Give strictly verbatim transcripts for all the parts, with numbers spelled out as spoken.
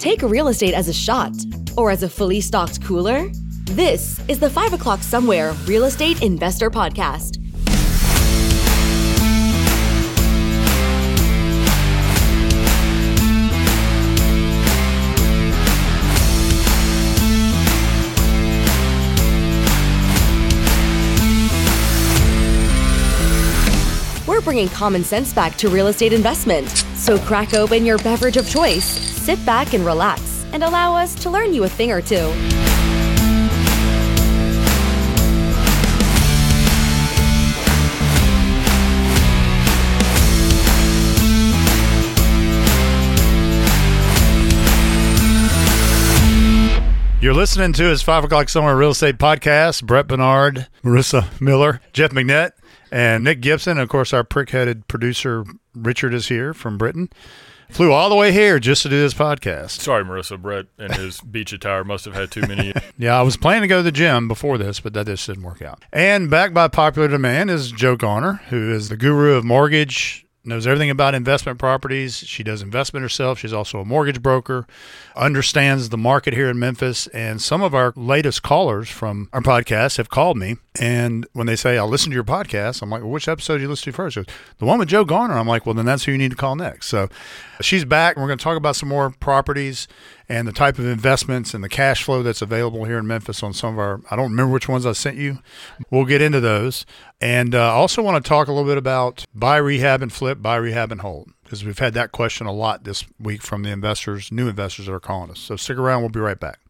Take real estate as a shot or as a fully stocked cooler. This is the five o'clock Somewhere Real Estate Investor Podcast. We're bringing common sense back to real estate investment. So crack open your beverage of choice, sit back and relax, and allow us to learn you a thing or two. You're listening to his five o'clock Somewhere Real Estate Podcast. Brett Bernard, Marissa Miller, Jeff McNett, and Nick Gibson. And of course, our prick-headed producer, Richard, is here from Britain. Flew all the way here just to do this podcast. Sorry, Marissa. Brett and his beach attire must have had too many. Yeah, I was planning to go to the gym before this, but that just didn't work out. And back by popular demand is Jo Garner, who is the guru of mortgage, knows everything about investment properties. She does investment herself. She's also a mortgage broker, understands the market here in Memphis. And some of our latest callers from our podcast have called me. And when they say, I'll listen to your podcast, I'm like, well, which episode did you listen to first? She goes, the one with Jo Garner. I'm like, well, then that's who you need to call next. So she's back, and we're going to talk about some more properties and the type of investments and the cash flow that's available here in Memphis on some of our, I don't remember which ones I sent you. We'll get into those. And I uh, also want to talk a little bit about buy, rehab, and flip, buy, rehab, and hold, because we've had that question a lot this week from the investors, new investors that are calling us. So stick around. We'll be right back.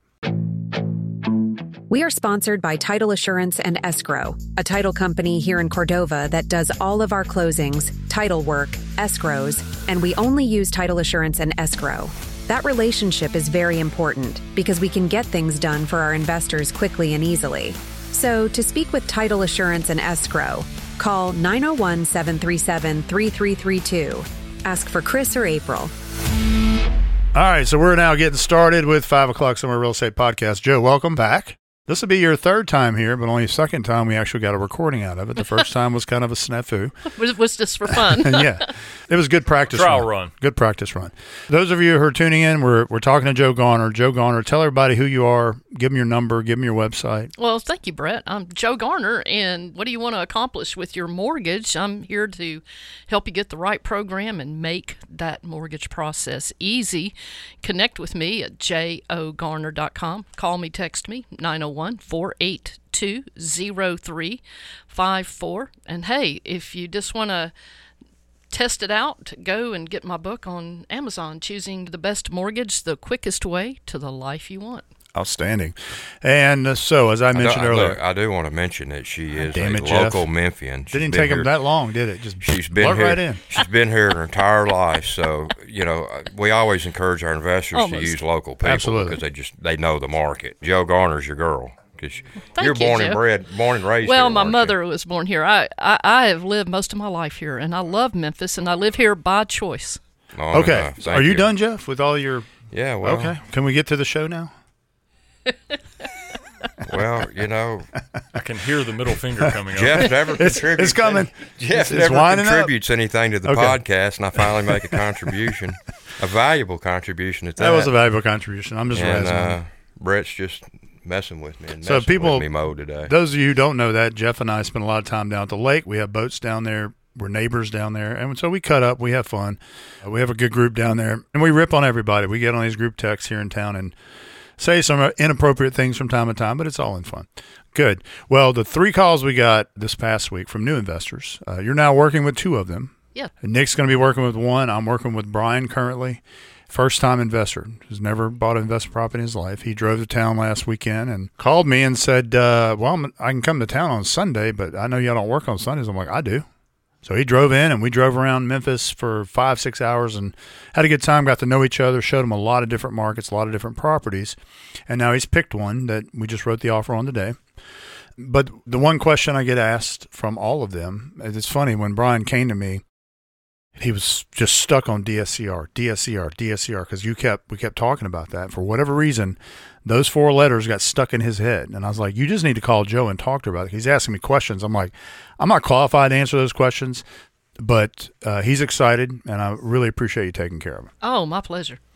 We are sponsored by Title Assurance and Escrow, a title company here in Cordova that does all of our closings, title work, escrows, and we only use Title Assurance and Escrow. That relationship is very important because we can get things done for our investors quickly and easily. So to speak with Title Assurance and Escrow, call nine oh one, seven three seven, three three three two. Ask for Chris or April. All right, so we're now getting started with five o'clock Somewhere Real Estate Podcast. Jo, welcome back. This will be your third time here, but only the second time we actually got a recording out of it. The first time was kind of a snafu. It was just for fun. Yeah. It was good practice Trial run. run. Good practice run. Those of you who are tuning in, we're we're talking to Jo Garner. Jo Garner, tell everybody who you are. Give them your number. Give them your website. Well, thank you, Brett. I'm Jo Garner, and what do you want to accomplish with your mortgage? I'm here to help you get the right program and make that mortgage process easy. Connect with me at j o garner dot com. Call me, text me, nine oh one, four eight two, oh three five four. And hey, if you just want to test it out, go and get my book on Amazon, Choosing the Best Mortgage, the Quickest Way to the Life You Want. Outstanding. And uh, so, as I mentioned I do, earlier. Look, I do want to mention that she is Damn a it, Jeff. local Memphian. She's Didn't been take here, them that long, did it? Just she's been blurt here, right in. She's been here her entire life. So, you know, we always encourage our investors Almost. to use local people. Absolutely. Because they just they know the market. Jo Garner's your girl. Because Thank you're you, born Jeff. and bred, born and raised Well, here, my weren't mother you? was born here. I, I, I have lived most of my life here, and I love Memphis, and I live here by choice. Long Okay. enough. Thank Are you, done, Jeff, with all your... Yeah, well. Okay. Can we get to the show now? Well, you know, I can hear the middle finger coming up. Jeff never It's- contributes. it's coming. any- Jeff It's- it's never winding up. contributes anything to the Okay. podcast, and I finally make a contribution, a valuable contribution at that. That was a valuable contribution. I'm just and razzing uh, him. Brett's just messing with me and So messing people- with me mode today. Those of you who don't know that, Jeff and I spend a lot of time down at the lake. We have boats down there. We're neighbors down there. And so we cut up. We have fun. Uh, we have a good group down there. And we rip on everybody. We get on these group texts here in town and say some inappropriate things from time to time, but it's all in fun. Good. Well, the three calls we got this past week from new investors, uh, you're now working with two of them. Yeah. And Nick's going to be working with one. I'm working with Brian currently. First-time investor. Has never bought an investment property in his life. He drove to town last weekend and called me and said, uh, well, I'm, I can come to town on Sunday, but I know y'all don't work on Sundays. I'm like, I do. So he drove in, and we drove around Memphis for five, six hours and had a good time, got to know each other, showed him a lot of different markets, a lot of different properties. And now he's picked one that we just wrote the offer on today. But the one question I get asked from all of them, it's funny, when Brian came to me, he was just stuck on D S C R, D S C R, D S C R, because you kept we kept talking about that. For whatever reason, those four letters got stuck in his head. And I was like, you just need to call Jo and talk to her about it. He's asking me questions. I'm like, I'm not qualified to answer those questions, but uh, he's excited, and I really appreciate you taking care of him. Oh, my pleasure.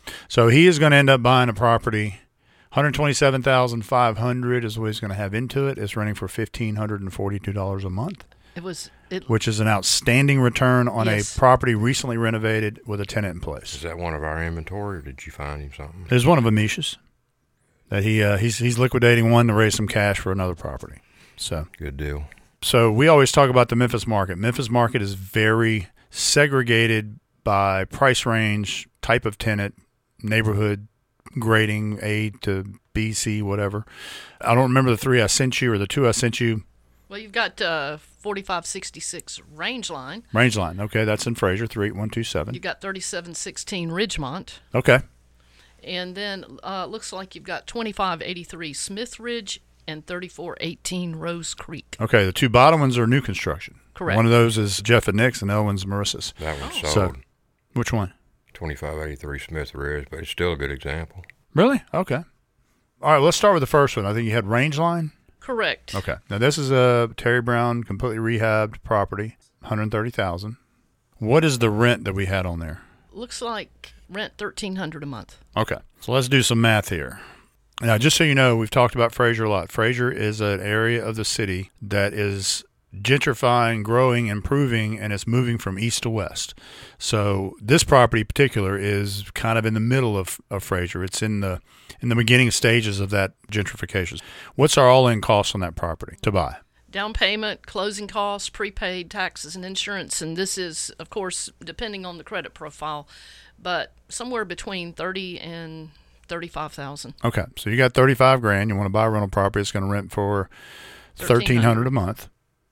So he is going to end up buying a property. one hundred twenty-seven thousand five hundred dollars is what he's going to have into it. It's running for one thousand five hundred forty-two dollars a month. It was, it, which is an outstanding return on yes. a property recently renovated with a tenant in place. Is that one of our inventory, or did you find him something? There's one of Amish's that he uh, he's he's liquidating one to raise some cash for another property. So good deal. So we always talk about the Memphis market. Memphis market is very segregated by price range, type of tenant, neighborhood grading, A to B, C, whatever. I don't remember the three I sent you or the two I sent you. Well, you've got uh, forty-five sixty-six Rangeline. Rangeline, okay, that's in Fraser, three eight one two seven. You've got thirty-seven sixteen Ridgemont. Okay. And then uh, looks like you've got twenty-five eighty-three Smith Ridge and thirty-four eighteen Rose Creek. Okay, the two bottom ones are new construction. Correct. One of those is Jeff and Nick's, and the other one's Marissa's. That one's Oh. sold. So, which one? twenty-five eighty-three Smith Ridge, but it's still a good example. Really? Okay. All right, let's start with the first one. I think you had Rangeline. Correct. Okay. Now, this is a Terry Brown completely rehabbed property, one hundred thirty thousand dollars. What is the rent that we had on there? Looks like rent thirteen hundred dollars a month. Okay. So let's do some math here. Now, just so you know, we've talked about Fraser a lot. Fraser is an area of the city that is gentrifying, growing, improving, and it's moving from east to west. So this property in particular is kind of in the middle of, of Fraser. It's in the in the beginning stages of that gentrification. What's our all-in cost on that property to buy? Down payment, closing costs, prepaid taxes and insurance, and this is, of course, depending on the credit profile, but somewhere between thirty and thirty-five thousand. Okay, so you got thirty-five grand. You want to buy a rental property. It's going to rent for thirteen hundred a month.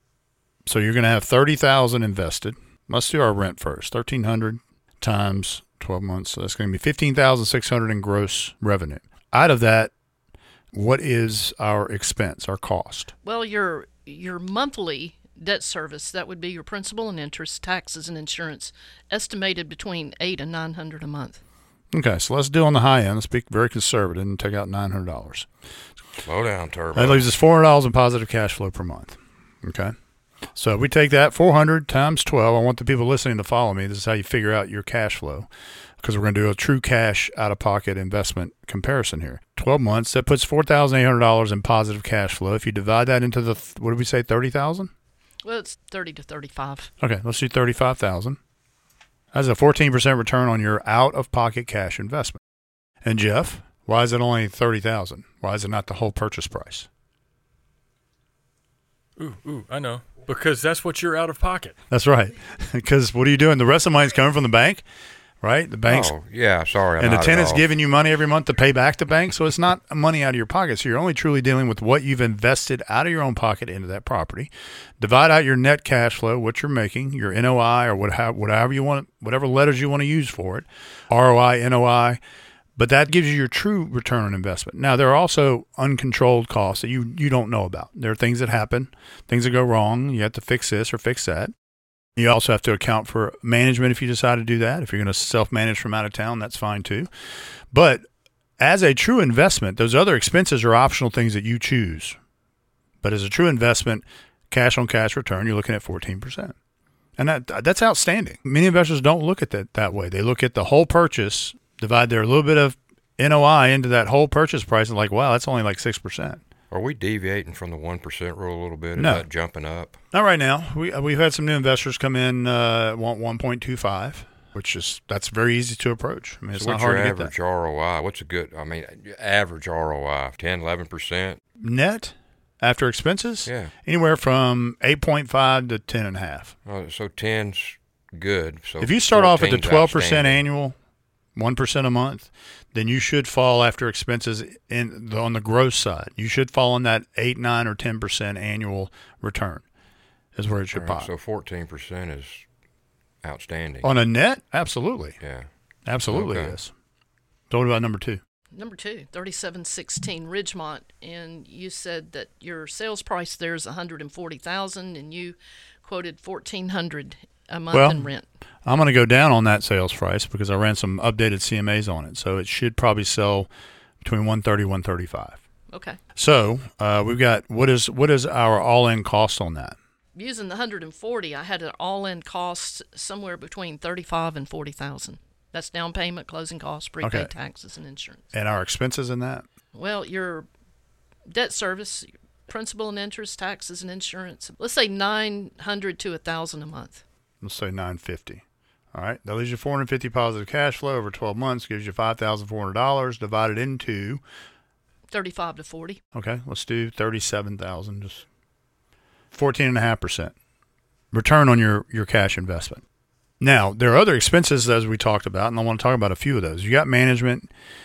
So you're going to have thirty thousand invested. Let's do our rent first. thirteen hundred times twelve months. So that's going to be fifteen thousand six hundred in gross revenue. Out of that, what is our expense, our cost? Well, your your monthly debt service, that would be your principal and interest, taxes and insurance, estimated between eight and nine hundred a month. Okay, so let's do on the high end. Let's be very conservative and take out nine hundred dollars. Slow down, Turbo. That leaves us four hundred dollars in positive cash flow per month. Okay, so we take that four hundred times twelve. I want the people listening to follow me. This is how you figure out your cash flow, because we're going to do a true cash out-of-pocket investment comparison here. twelve months, that puts four thousand eight hundred dollars in positive cash flow. If you divide that into the, what did we say, thirty thousand? Well, it's thirty to thirty-five. Okay, let's do thirty-five thousand. That's a fourteen percent return on your out-of-pocket cash investment. And Jeff, why is it only thirty thousand? Why is it not the whole purchase price? Ooh, ooh, I know. Because that's what you're out of pocket. That's right. Because what are you doing? The rest of the money's coming from the bank, right? The bank's Oh, yeah, sorry. I'm and the out of tenant's off. giving you money every month to pay back the bank, so it's not money out of your pocket. So you're only truly dealing with what you've invested out of your own pocket into that property. Divide out your net cash flow, what you're making, your N O I or what, whatever you want, whatever letters you want to use for it, R O I, N O I. But that gives you your true return on investment. Now, there are also uncontrolled costs that you, you don't know about. There are things that happen, things that go wrong. You have to fix this or fix that. You also have to account for management if you decide to do that. If you're going to self-manage from out of town, that's fine too. But as a true investment, those other expenses are optional things that you choose. But as a true investment, cash on cash return, you're looking at fourteen percent. And that that's outstanding. Many investors don't look at that that way. They look at the whole purchase, divide their little bit of N O I into that whole purchase price, and like, wow, that's only like six percent. Are we deviating from the one percent rule a little bit? Is No. that jumping up? Not right now. We, we've had some new investors come in, uh, want one point two five, which is, that's very easy to approach. I mean, it's So not what's hard your to get average that. R O I? What's a good, I mean, average R O I? ten, eleven percent? Net, after expenses, Yeah. anywhere from eight point five to ten and a half. Uh, so ten's good. So If you start off at the fourteen's twelve percent outstanding. annual, one percent a month, then you should fall after expenses in the, on the gross side. You should fall in that eight, nine, or ten percent annual return is where it should All right, pop. so fourteen percent is outstanding. On a net, absolutely. Yeah. Absolutely Okay. it is. So what about number two? Number two, thirty-seven sixteen Ridgemont, and you said that your sales price there is one hundred forty thousand dollars, and you quoted fourteen hundred dollars a month Well, in rent. I'm going to go down on that sales price because I ran some updated C M As on it. So it should probably sell between one thirty, one thirty-five. Okay. So uh, we've got, what is what is our all-in cost on that? Using the one hundred forty, I had an all-in cost somewhere between thirty-five and forty thousand. That's down payment, closing costs, prepaid Okay. taxes, and insurance. And our expenses in that? Well, your debt service, principal and interest, taxes, and insurance. Let's say nine hundred to a thousand a month. Let's say nine fifty. All right, that leaves you four hundred fifty positive cash flow over twelve months, gives you five thousand four hundred dollars divided into, Thirty-five to forty. okay, let's do thirty-seven thousand, just fourteen point five percent return on your, your cash investment. Now, there are other expenses as we talked about, and I want to talk about a few of those. You got management.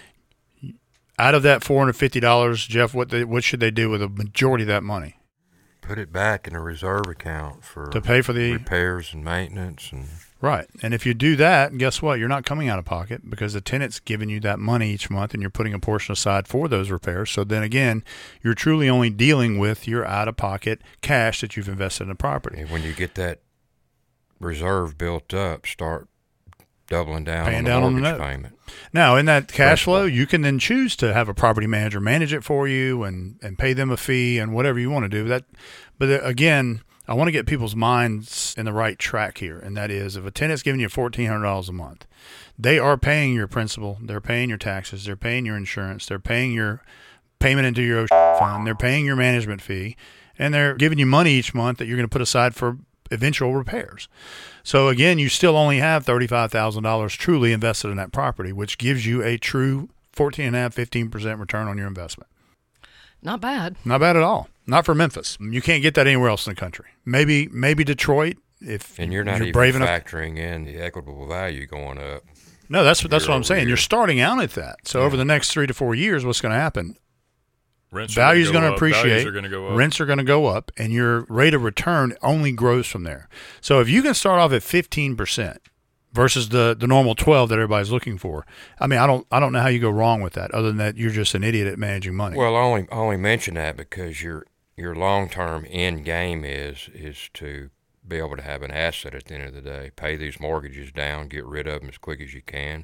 Out of that four hundred fifty dollars, Jeff, what they, what should they do with the majority of that money? Put it back in a reserve account for To pay for the repairs and maintenance. And right. And if you do that, guess what? You're not coming out of pocket because the tenant's giving you that money each month and you're putting a portion aside for those repairs. So then again, you're truly only dealing with your out-of-pocket cash that you've invested in the property. when you get that reserve built up, start doubling down Paying on the down on the mortgage note. payment. Now, in that cash Principal. flow, you can then choose to have a property manager manage it for you and, and pay them a fee and whatever you want to do. That, but uh, again, I want to get people's minds in the right track here, and that is if a tenant's giving you fourteen hundred dollars a month, they are paying your principal, they're paying your taxes, they're paying your insurance, they're paying your payment into your fund, they're paying your management fee, and they're giving you money each month that you're going to put aside for eventual repairs. So again, you still only have thirty-five thousand dollars truly invested in that property, which gives you a true fourteen point five, fifteen percent return on your investment. Not bad. Not bad at all. Not for Memphis. You can't get that anywhere else in the country. Maybe maybe Detroit if And you're not even brave enough. factoring in the equitable value going up. No, that's what that's year what I'm over saying. year. You're starting out at that. So over the next three to four years, what's going to happen? Rents Value's are going to go up, values appreciate. are going to go up. Rents are going to go up, and your rate of return only grows from there. So if you can start off at fifteen percent versus the, the normal twelve that everybody's looking for, I mean, I don't I don't know how you go wrong with that. Other than that, you're just an idiot at managing money. Well, I only I only mention that because your your long term end game is is to be able to have an asset at the end of the day. Pay these mortgages down, get rid of them as quick as you can.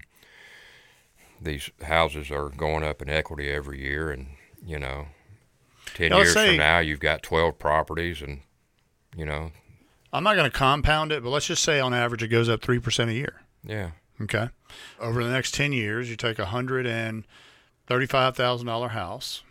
These houses are going up in equity every year, and you know, ten Yeah, let's years say- from now, you've got twelve properties, and you know, I'm not going to compound it, but let's just say on average it goes up three percent a year. yeah. Okay. Over the next ten years, you take a one hundred thirty-five thousand dollars house,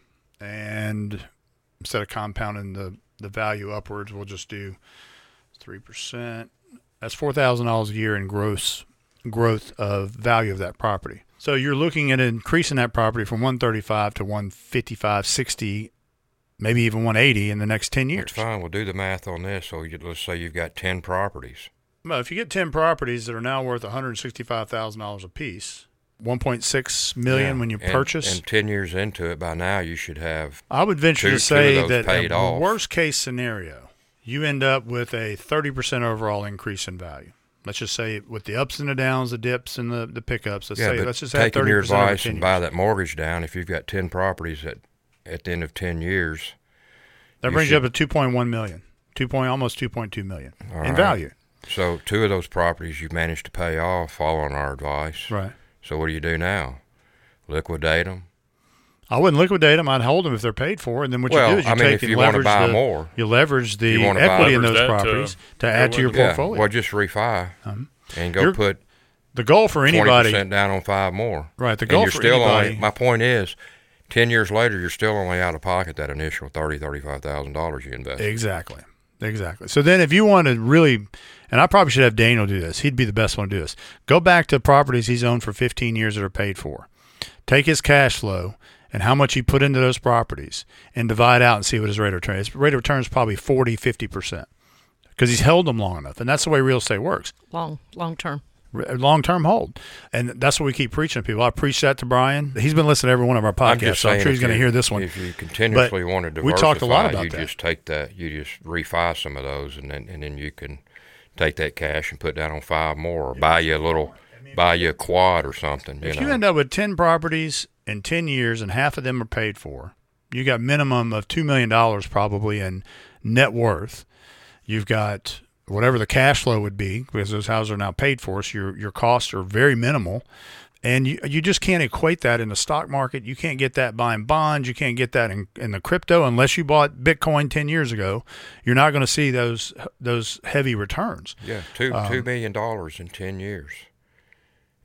and instead of compounding the, the value upwards, we'll just do three percent. That's four thousand dollars a year in gross growth of value of that property. So you're looking at increasing that property from one thirty-five to one fifty-five, sixty, maybe even one eighty in the next ten years. That's fine. We'll do the math on this. So you, let's say you've got ten properties. Well, if you get ten properties that are now worth one hundred sixty-five thousand dollars apiece, one point six million dollars Yeah. when you and, purchase, And ten years into it, by now you should have. I would venture two- to two say of those that in paid the off. worst case scenario, you end up with a thirty percent overall increase in value. Let's just say with the ups and the downs, the dips and the, the pickups, let's Yeah, say but let's just have taking thirty your percent over advice ten and buy years. that mortgage down, if you've got ten properties at at the end of ten years, That you brings you should- up to two point one million, two point almost two point two million All in right. value. so two of those properties you've managed to pay off following our advice. Right. So what do you do now? Liquidate them? I wouldn't liquidate them. I'd hold them if they're paid for, and then what Well, you do is you I mean, take if and you wanna leverage buy the more, you leverage the you wanna buy- equity in those Leverage that to properties to, go add to your into- Yeah. portfolio. Well, just refi and go You're- put the goal for twenty anybody, percent down on five more. right? The And goal you're for still anybody. only. My point is, ten years later, you're still only out of pocket that initial thirty, thirty-five thousand dollars you invested. Exactly. Exactly. So then if you want to really, and I probably should have Daniel do this. He'd be the best one to do this. Go back to properties he's owned for fifteen years that are paid for. Take his cash flow and how much he put into those properties and divide out and see what his rate of return is. His rate of return is probably forty, fifty percent because he's held them long enough. And that's the way real estate works. Long, long term. Long-term hold. And that's what we keep preaching to people. I preach that to Brian. He's been listening to every one of our I'm podcasts, just so I'm saying sure he's if going to you- hear this one. If you continuously want to we diversify, talked a lot about you that. just take that, you just refi some of those, and then and then you can take that cash and put down on five more, or buy you a little, buy you a quad or something. You If know, you end up with ten properties in ten years and half of them are paid for, you got minimum of two million dollars probably in net worth. You've got whatever the cash flow would be because those houses are now paid for, so your your costs are very minimal. And you you just can't equate that in the stock market. You can't get that buying bonds. You can't get that in, in the crypto unless you bought Bitcoin ten years ago. You're not going to see those those heavy returns. yeah, two Um, two million dollars in ten years,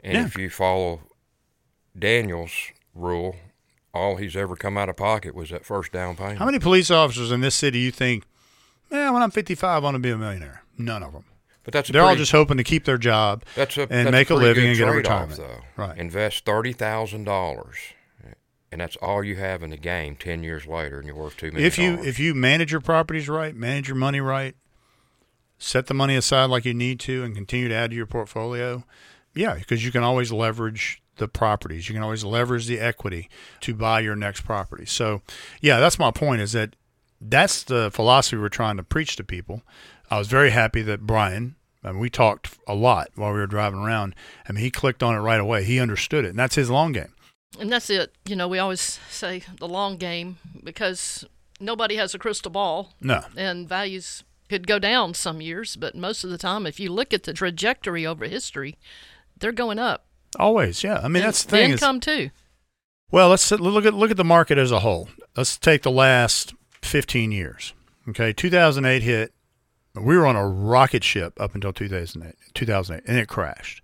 And Yeah. if you follow Daniel's rule, all he's ever come out of pocket was that first down payment. How many police officers in this city you think, man, when I'm fifty-five, I want to be a millionaire? None of them. But that's a They're all pretty- just hoping to keep their job That's a, and that's make a, pretty living good and get a trade-off, retirement. Though. Right. Invest thirty thousand dollars, and that's all you have in the game. Ten years later, and you're worth two million. If you if you manage your properties right, manage your money right, set the money aside like you need to, and continue to add to your portfolio, yeah, because you can always leverage the properties. You can always leverage the equity to buy your next property. So, yeah, that's my point. Is that that's the philosophy we're trying to preach to people. I was very happy that Brian. I mean, we talked a lot while we were driving around. I mean, he clicked on it right away. He understood it, and that's his long game. And that's it. You know, we always say the long game because nobody has a crystal ball. No. And values could go down some years, but most of the time, if you look at the trajectory over history, they're going up. Always, yeah. I mean, And that's the thing. the is- income too. Well, let's look at look at the market as a whole. Let's take the last fifteen years. Okay, two thousand eight hit. We were on a rocket ship up until two thousand eight, two thousand eight, and it crashed.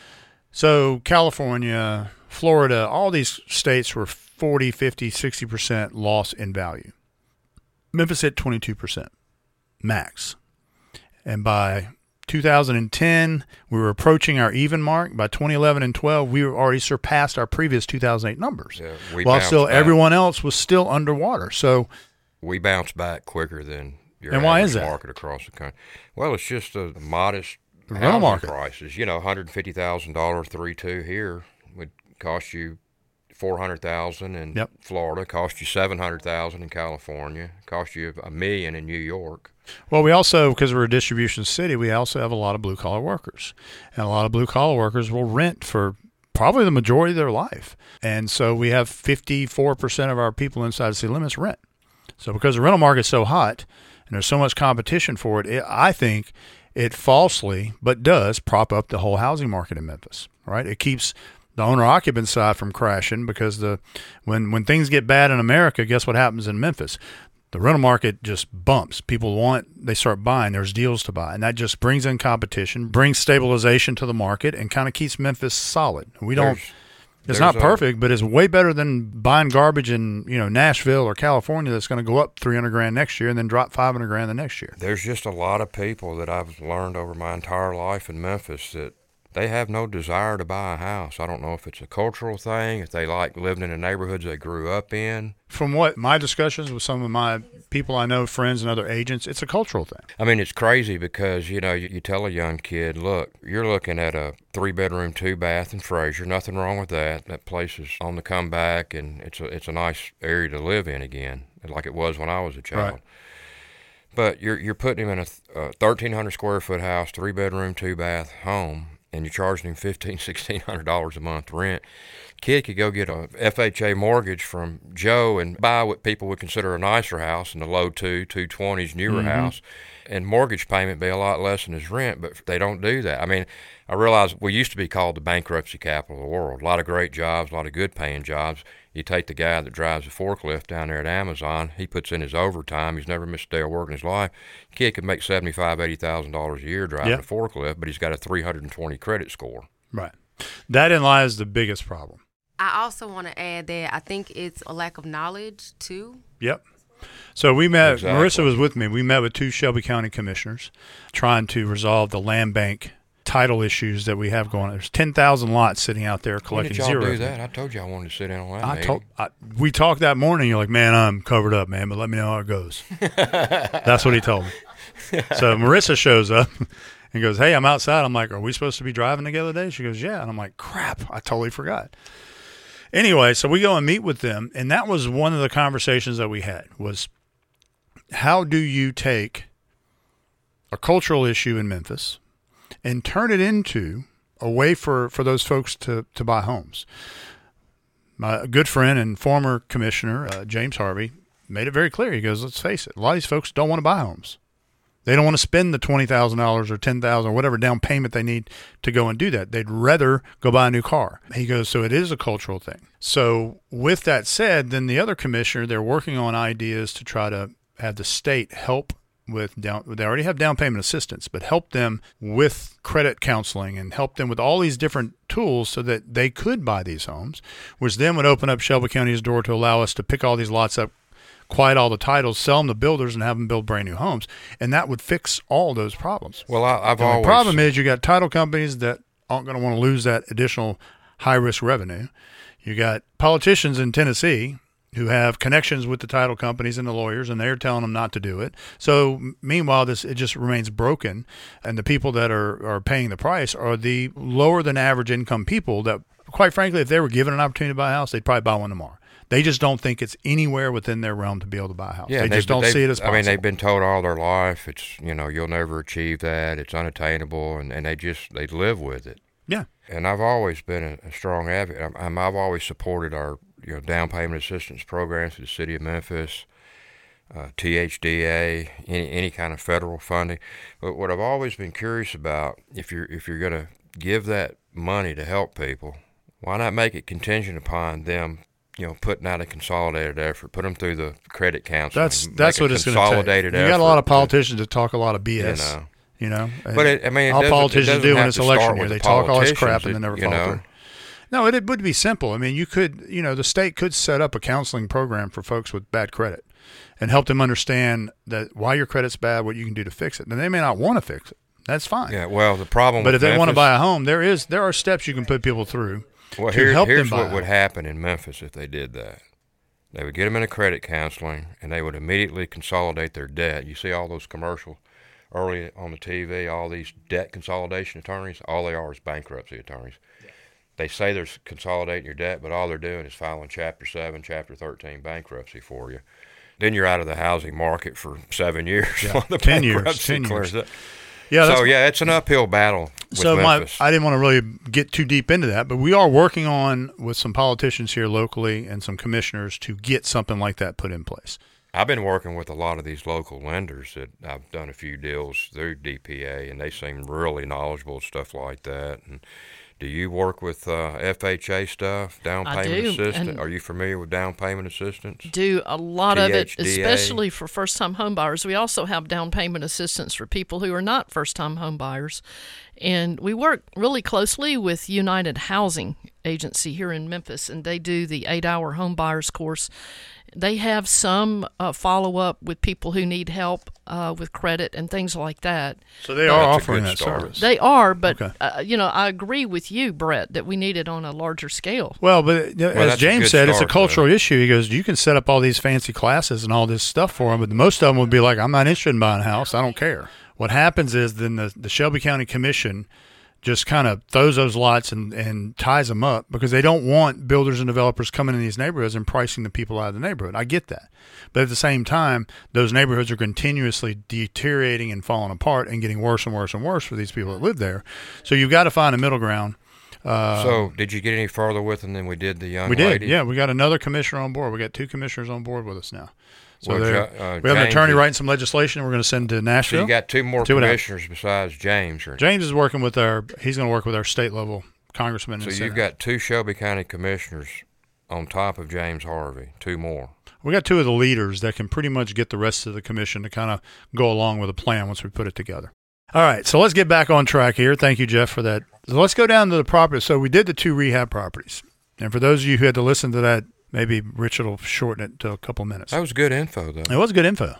So California, Florida, all these states were forty, fifty, sixty percent loss in value. Memphis hit twenty-two percent max. And by two thousand ten, we were approaching our even mark. By twenty eleven and twelve, we were already surpassed our previous two thousand eight numbers. Yeah, we while bounced still back. everyone else was still underwater. So we bounce back quicker than your And why average is that? market across the country. Well, it's just a modest rental housing market. prices. You know, one hundred fifty thousand dollars three two here would cost you four hundred thousand in Yep. Florida, cost you seven hundred thousand in California, cost you a million in New York. Well, we also, because we're a distribution city, we also have a lot of blue-collar workers. And a lot of blue-collar workers will rent for probably the majority of their life. And so we have fifty-four percent of our people inside the city limits rent. So because the rental market's so hot and there's so much competition for it, it I think it falsely, but does, prop up the whole housing market in Memphis, right? It keeps the owner-occupant side from crashing because the when, when things get bad in America, guess what happens in Memphis? The rental market just bumps. People want, they start buying. There's deals to buy. And that just brings in competition, brings stabilization to the market, and kind of keeps Memphis solid. We don't, There's- it's there's not a- perfect, but it's way better than buying garbage in, you know, Nashville or California that's going to go up three hundred grand next year and then drop five hundred grand the next year. There's just a lot of people that I've learned over my entire life in Memphis that they have no desire to buy a house. I don't know if it's a cultural thing, if they like living in the neighborhoods they grew up in. From what my discussions with some of my people I know, friends and other agents, it's a cultural thing. I mean, it's crazy because, you know, you, you tell a young kid, look, you're looking at a three-bedroom, two-bath in Fraser. Nothing wrong with that. That place is on the comeback, and it's a, it's a nice area to live in again, like it was when I was a child. Right. But you're you're putting him in a th- uh, thirteen hundred square foot house, three-bedroom, two-bath home, and you're charging him fifteen hundred dollars, sixteen hundred dollars a month rent. Kid could go get a F H A mortgage from Joe and buy what people would consider a nicer house in the low two, two twenties, newer Mm-hmm. house, and mortgage payment be a lot less than his rent, but they don't do that. I mean, I realize we used to be called the bankruptcy capital of the world. A lot of great jobs, a lot of good paying jobs. You take the guy that drives a forklift down there at Amazon, he puts in his overtime, he's never missed a day of work in his life. Kid could make seventy-five thousand, eighty thousand dollars a year driving Yeah. a forklift, but he's got a three hundred twenty credit score. Right. That in lies the biggest problem. I also want to add that I think it's a lack of knowledge too. Yep. So we met, Exactly. Marissa was with me. We met with two Shelby County commissioners trying to resolve the land bank title issues that we have going on. There's ten thousand lots sitting out there When collecting did y'all zero. do revenue. that? I told you I wanted to sit in on that I meeting. told, I, we talked that morning. You're like, man, I'm covered up, man, but let me know how it goes. That's what he told me. So Marissa shows up and goes, hey, I'm outside. I'm like, are we supposed to be driving together today? She goes, yeah. And I'm like, crap, I totally forgot. Anyway, so we go and meet with them, and that was one of the conversations that we had was how do you take a cultural issue in Memphis and turn it into a way for, for those folks to, to buy homes? My good friend and former commissioner, uh, James Harvey, made it very clear. He goes, let's face it, a lot of these folks don't want to buy homes. They don't want to spend the twenty thousand dollars or ten thousand dollars or whatever down payment they need to go and do that. They'd rather go buy a new car. He goes, so it is a cultural thing. So with that said, then the other commissioner, they're working on ideas to try to have the state help with down, they already have down payment assistance, but help them with credit counseling and help them with all these different tools so that they could buy these homes, which then would open up Shelby County's door to allow us to pick all these lots up, quiet all the titles, sell them to builders, and have them build brand new homes. And that would fix all those problems. Well, I, I've and always. The problem is you got title companies that aren't going to want to lose that additional high-risk revenue. You got politicians in Tennessee who have connections with the title companies and the lawyers, and they're telling them not to do it. So meanwhile, this it just remains broken, and the people that are, are paying the price are the lower than average income people that, quite frankly, if they were given an opportunity to buy a house, they'd probably buy one tomorrow. They just don't think it's anywhere within their realm to be able to buy a house. Yeah, they just don't see it as possible. I mean, they've been told all their life, it's, you know, you'll never achieve that, it's unattainable, and, and they just, they live with it. Yeah. And I've always been a, a strong advocate. I'm, I've always supported our, you know, down payment assistance programs through the city of Memphis, uh, T H D A, any any kind of federal funding. But what I've always been curious about, if you're if you're going to give that money to help people, why not make it contingent upon them, you know, putting out a consolidated effort, put them through the credit counseling. That's that's what it's going to take. You got a lot of politicians that talk a lot of B S. You know. You know, but it, I mean, it all doesn't, politicians it do when have it's to election start year, with they the talk all this politicians, crap and it- then never you follow know. through. No, it, it would be simple. I mean, you could, you know, the state could set up a counseling program for folks with bad credit and help them understand that why your credit's bad, what you can do to fix it. And they may not want to fix it. That's fine. Yeah, well, the problem But with if they want to Memphis- buy a home, there is there are steps you can put people through Well, to here, help here's them buy what a would home. happen in Memphis if they did that. They would get them into credit counseling, and they would immediately consolidate their debt. You see all those commercials early on the T V, all these debt consolidation attorneys, all they are is bankruptcy attorneys. Yeah. They say they're consolidating your debt, but all they're doing is filing Chapter seven, Chapter thirteen bankruptcy for you. Then you're out of the housing market for seven years. Yeah, while the ten years, bankruptcy ten clears years. up. Yeah, so, that's- yeah, it's an uphill battle with So my, Memphis. I didn't want to really get too deep into that, but we are working on with some politicians here locally and some commissioners to get something like that put in place. I've been working with a lot of these local lenders that I've done a few deals through D P A, and they seem really knowledgeable and stuff like that. And do you work with uh, F H A stuff, down I payment do, assistance? and- Are you familiar with down payment assistance? Do a lot of it, T H D A. especially for first-time home buyers. We also have down payment assistance for people who are not first-time home buyers. And we work really closely with United Housing Agency here in Memphis, and they do the eight-hour home buyers course. They have some uh, follow-up with people who need help uh, with credit and things like that. So they That's are a offering good that start. service. They are, but, Okay. uh, you know, I agree with you, Brett, that we need it on a larger scale. Well, but you know, Well, as that's a James good said, it's a start, cultural though. issue. He goes, you can set up all these fancy classes and all this stuff for them, but most of them would be like, I'm not interested in buying a house. I don't care. What happens is then the, the Shelby County Commission just kind of throws those lots and, and ties them up because they don't want builders and developers coming in these neighborhoods and pricing the people out of the neighborhood. I get that. But at the same time, those neighborhoods are continuously deteriorating and falling apart and getting worse and worse and worse for these people that live there. So you've got to find a middle ground. Uh, So did you get any further with them than we did the young we did. lady? Yeah, we got another commissioner on board. We got two commissioners on board with us now. So Well, they're- Ja- uh, we have an James attorney is- writing some legislation we're going to send to So Nashville. you got two more See what commissioners besides James. Or, James is working with our, he's going to work with our state level congressman. so and you've senator. got two Shelby County commissioners on top of James Harvey, two more. We got two of the leaders that can pretty much get the rest of the commission to kind of go along with a plan once we put it together. All right, so let's get back on track here. Thank you, Jeff, for that. So let's go down to the property. So we did the two rehab properties. And for those of you who had to listen to that, maybe Richard will shorten it to a couple minutes. That was good info, though. It was good info.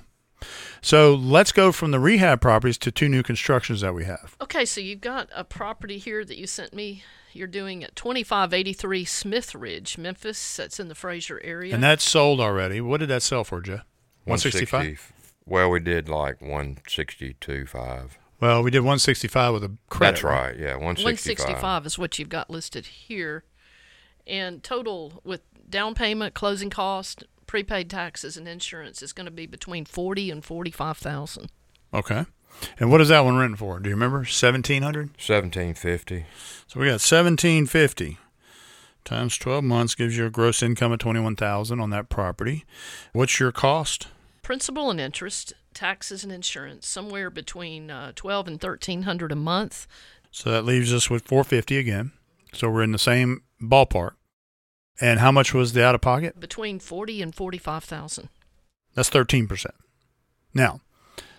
So let's go from the rehab properties to two new constructions that we have. Okay, so you've got a property here that you sent me. You're doing at twenty-five eighty-three Smith Ridge, Memphis. That's in the Fraser area. And that's sold already. What did that sell for, Jeff? one sixty-five? Well, we did like one sixty-two five. Well, we did one sixty-five with a credit. That's right. Yeah, one sixty-five. one sixty-five is what you've got listed here. And total with down payment, closing cost, prepaid taxes, and insurance is going to be between forty and forty-five thousand. Okay. And what is that one renting for? Do you remember? seventeen hundred? seventeen fifty. So we got seventeen fifty times twelve months gives you a gross income of twenty-one thousand on that property. What's your cost? Principal and interest, taxes and insurance, somewhere between uh, twelve and thirteen hundred a month. So that leaves us with four fifty again. So we're in the same ballpark. And how much was the out of pocket? Between forty and forty-five thousand. That's thirteen percent. Now,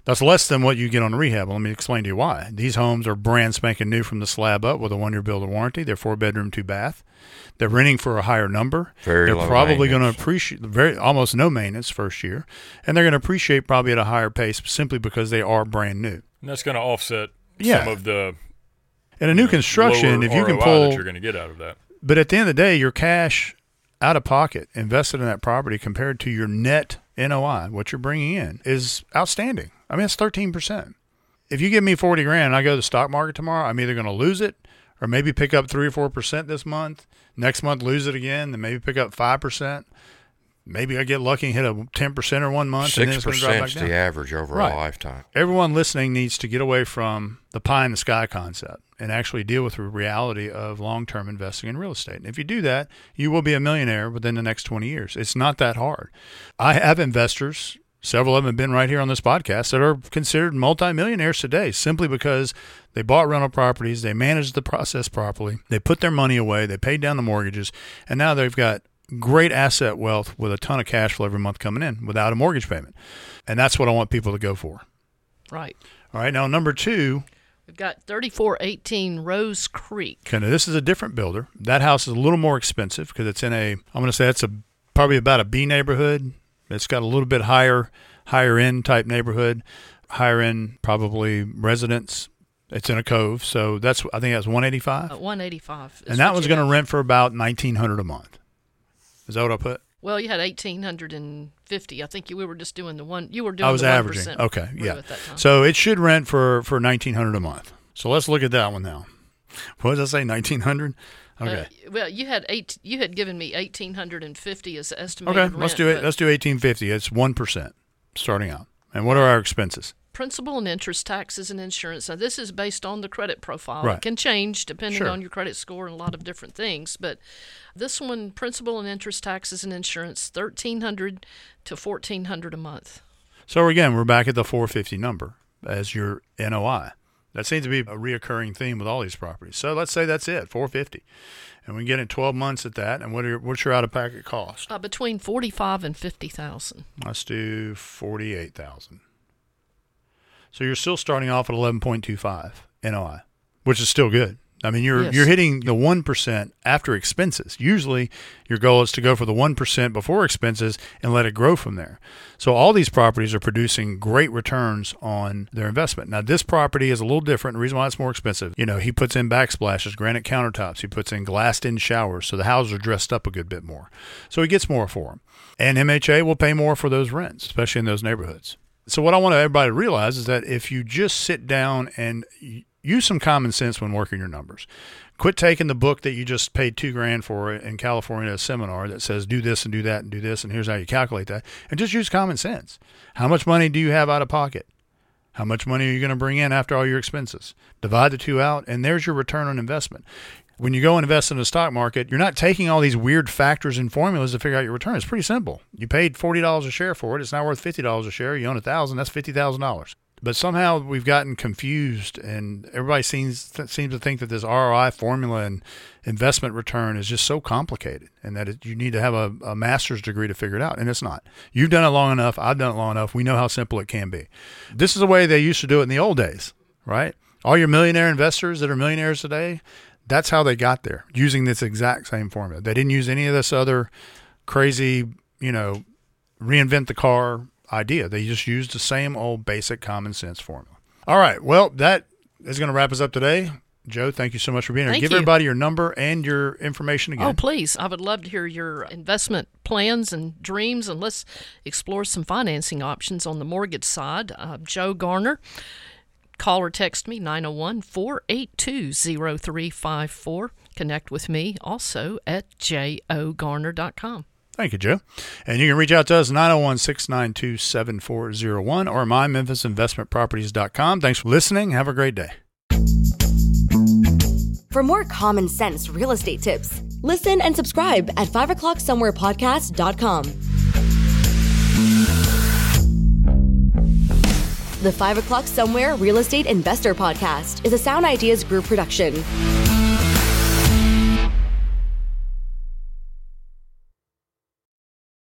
That's less than what you get on rehab. Well, let me explain to you why. These homes are brand spanking new from the slab up with a one-year builder warranty. They're four-bedroom, two-bath. They're renting for a higher number. Very they're low probably going to maintenance. appreciate very almost no maintenance first year, and they're going to appreciate probably at a higher pace simply because they are brand new. And that's going to offset Yeah. some of the In a new construction, lower if you can R O I pull, that you're going to get out of that. but at the end of the day, your cash out of pocket invested in that property compared to your net N O I, what you're bringing in, is outstanding. I mean, it's thirteen percent. If you give me forty grand and I go to the stock market tomorrow, I'm either going to lose it or maybe pick up three or four percent this month. Next month, lose it again, then maybe pick up five percent. Maybe I get lucky and hit a ten percent or one month, and then Six it's going to drop back percent is down. the average over Right. a lifetime. Everyone listening needs to get away from the pie in the sky concept and actually deal with the reality of long-term investing in real estate. And if you do that, you will be a millionaire within the next twenty years. It's not that hard. I have investors, several of them have been right here on this podcast, that are considered multimillionaires today simply because they bought rental properties, they managed the process properly, they put their money away, they paid down the mortgages, and now they've got great asset wealth with a ton of cash flow every month coming in without a mortgage payment. And that's what I want people to go for. Right. All right, now number two. We've got thirty-four eighteen Rose Creek. Okay, now this is a different builder. That house is a little more expensive because it's in a, I'm going to say it's a probably about a B neighborhood. It's got a little bit higher, higher end type neighborhood, higher end probably residents. It's in a cove, so that's I think that's one eighty-five. Uh, one eighty-five. And that one's going to rent for about nineteen hundred a month. Is that what I put? Well, you had eighteen fifty. I think you, we were just doing the one. You were doing. I was the averaging. one percent Okay, rule yeah. at that time. So it should rent for for nineteen hundred a month. So let's look at that one now. What did I say? nineteen hundred. Okay. Uh, well, you had eight. You had given me eighteen fifty as the estimated Okay. rent, Let's do it. but Let's do eighteen fifty. It's one percent starting out. And what are our expenses? principal and interest, taxes, and insurance. Now, this is based on the credit profile. Right. It can change depending Sure. on your credit score and a lot of different things. But this one, principal and interest, taxes, and insurance, thirteen hundred to fourteen hundred a month. So again, we're back at the four fifty number as your N O I. That seems to be a reoccurring theme with all these properties. So let's say that's it, four fifty, and we get in twelve months at that. And what are your, what's your out-of-pocket cost? Uh, between forty-five and fifty thousand. Let's do forty-eight thousand. So you're still starting off at eleven point two five N O I, which is still good. I mean, you're Yes. you're hitting the one percent after expenses. Usually your goal is to go for the one percent before expenses and let it grow from there. So all these properties are producing great returns on their investment. Now, this property is a little different. The reason why it's more expensive, you know, he puts in backsplashes, granite countertops. He puts in glassed-in showers, so the houses are dressed up a good bit more. So he gets more for them. And M H A will pay more for those rents, especially in those neighborhoods. So what I want everybody to realize is that if you just sit down and use some common sense when working your numbers. Quit taking the book that you just paid two grand for in California at a seminar that says do this and do that and do this and here's how you calculate that, and just use common sense. How much money do you have out of pocket? How much money are you going to bring in after all your expenses? Divide the two out, and there's your return on investment. When you go and invest in the stock market, you're not taking all these weird factors and formulas to figure out your return. It's pretty simple. You paid forty dollars a share for it. It's now worth fifty dollars a share. You own one thousand dollars. That's fifty thousand dollars. But somehow we've gotten confused, and everybody seems seems to think that this R O I formula and investment return is just so complicated, and that it, you need to have a, a master's degree to figure it out, and it's not. You've done it long enough. I've done it long enough. We know how simple it can be. This is the way they used to do it in the old days, right? All your millionaire investors that are millionaires today, that's how they got there, using this exact same formula. They didn't use any of this other crazy, you know, reinvent the car idea. They just used the same old basic common sense formula. All right. Well, that is going to wrap us up today. Joe, thank you so much for being here. Thank Give you. everybody your number and your information again. Oh, please. I would love to hear your investment plans and dreams, and let's explore some financing options on the mortgage side. Uh, Joe Garner. Call or text me, nine oh one, four eight two, oh three five four. Connect with me also at j o garner dot com. Thank you, Joe. And you can reach out to us, nine oh one, six nine two, seven four oh one or my memphis investment properties dot com. Thanks for listening. Have a great day. For more common sense real estate tips, listen and subscribe at five o'clock somewhere podcast dot com. The five o'clock Somewhere Real Estate Investor Podcast is a Sound Ideas Group production.